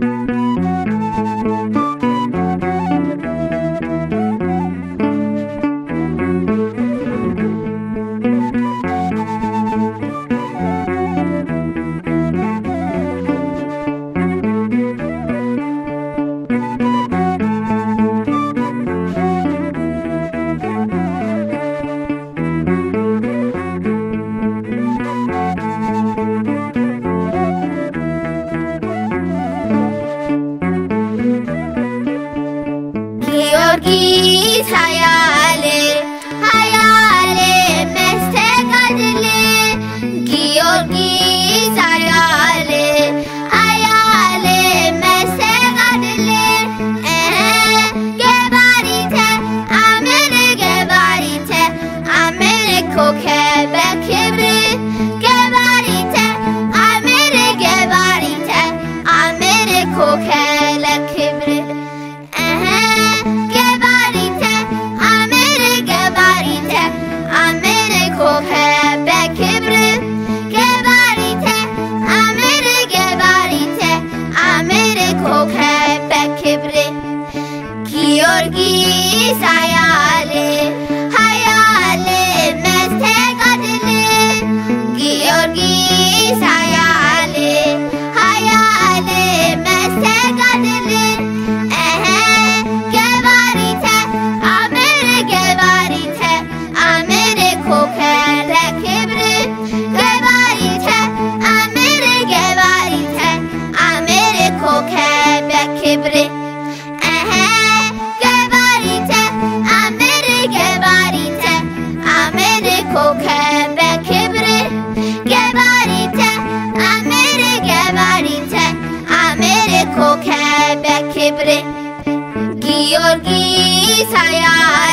ጊዮርጊስ ኃያል ኃያል መስተጋድል ጊዮርጊስ ኃያል ኃያል መስተጋድል ገባሪተ አምር ገባሪተ ኮከበ ክብር ገባሪተ አምር ገባሪተ ኮከበ ክብር ጊዮርጊስ ኃያል ኃያል መስተጋድል ጊዮርጊስ ኃያል ኃያል መስተጋድል ገባሪተ አምር ገባሪተ ኮከበ ክብር ገባሪተ አምር ገባሪተ ኮከበ ክብር ኮከበ ክብር ገባሪተ አምር ኮከበ ክብር ጊዮርጊስ ኃያል